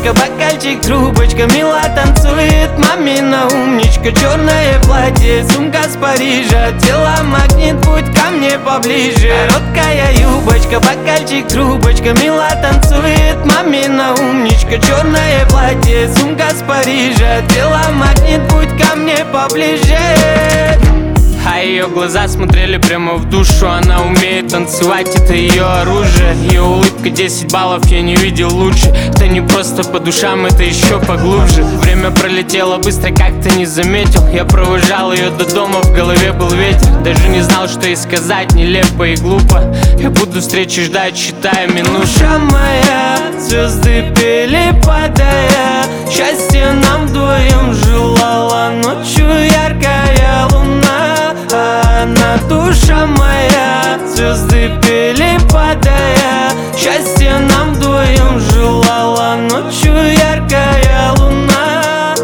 юбочка, бокальчик, трубочка, мило танцует мамина умничка. Черное платье, сумка с Парижа, тело магнит, путь ко мне поближе. Короткая юбочка, бокальчик, трубочка, мило танцует мамина умничка. Черное платье, сумка с Парижа, тело магнит, путь ко мне поближе. А ее глаза смотрели прямо в душу. Она умеет танцевать, это ее оружие. Ее улыбка 10 баллов, я не видел лучше. Это не просто по душам, это еще поглубже. Время пролетело быстро, как-то не заметил. Я провожал ее до дома, в голове был ветер. Даже не знал, что ей сказать, нелепо и глупо. Я буду встречи ждать, считая минуты. Душа моя, звезды пели, падая. Счастье нам вдвоем желала ночью яркая луна. Она, душа моя, звезды пели, падая. Счастье нам вдвоем желала ночью яркая луна.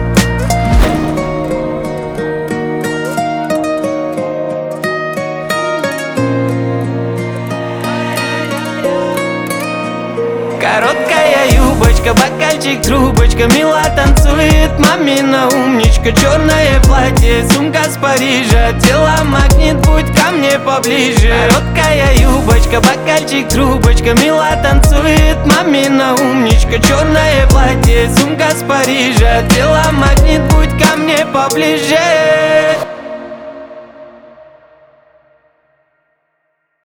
Короткая юбочка, бокальчик, трубочка, мило танцует мамина умничка. Черное платье, сумка с Парижа, тело магнит, путь ко мне поближе. Короткая юбочка, бокальчик, трубочка, мило танцует мамина умничка. Черное платье, сумка с Парижа, тело магнит, путь ко мне поближе.